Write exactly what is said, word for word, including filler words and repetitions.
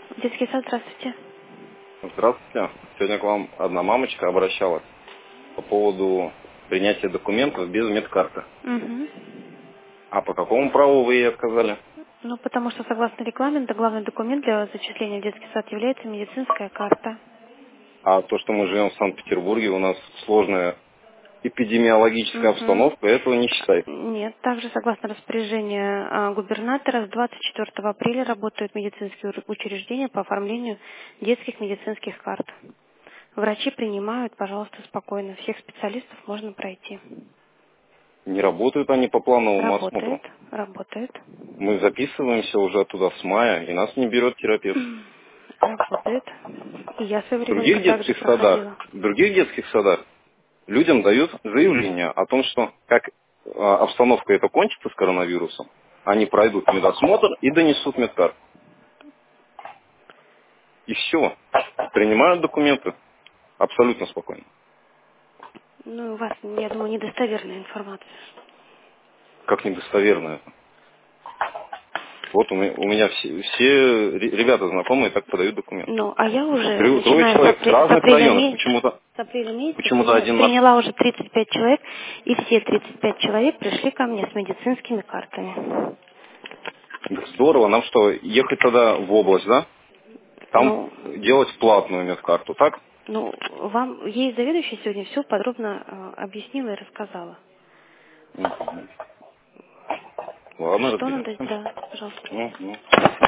Детский сад, здравствуйте. Здравствуйте. Сегодня к вам одна мамочка обращалась по поводу принятия документов без медкарты. Угу. А по какому праву вы ей отказали? Ну, потому что, согласно регламенту, главный документ для зачисления в детский сад является медицинская карта. А то, что мы живем в Санкт-Петербурге, у нас сложная эпидемиологическая Угу. обстановка, этого не считай. Нет, также, согласно распоряжению а, губернатора, с двадцать четвёртого апреля работают медицинские ур- учреждения по оформлению детских медицинских карт. Врачи принимают, пожалуйста, спокойно. Всех специалистов можно пройти. Не работают они по плановому осмотру. Работает, работает. Мы записываемся уже туда с мая, и нас не берет терапевт. Работает. И я в свое В время других также детских садах, проходила. в других детских садах людям дают заявление о том, что как а, обстановка эта кончится с коронавирусом, они пройдут медосмотр и донесут медкарту. И все. Принимают документы абсолютно спокойно. Ну, у вас, я думаю, недостоверная информация. Как недостоверно это. Вот у меня, у меня все, все ре- ребята знакомые так подают документы. Ну, а я уже, Трое, трое начиная с, человек с апре- с разных апреля районов. месяца, Почему-то с апреля месяца почему-то приня- один на... приняла уже тридцать пять человек, и все тридцать пять человек пришли ко мне с медицинскими картами. Здорово. Нам что, ехать тогда в область, да? Там Ну, делать платную медкарту, так? ну, вам, ей заведующая сегодня все подробно э, объяснила и рассказала. Мгм. Ладно, Что надо, разберемся. да, пожалуйста. Мгм.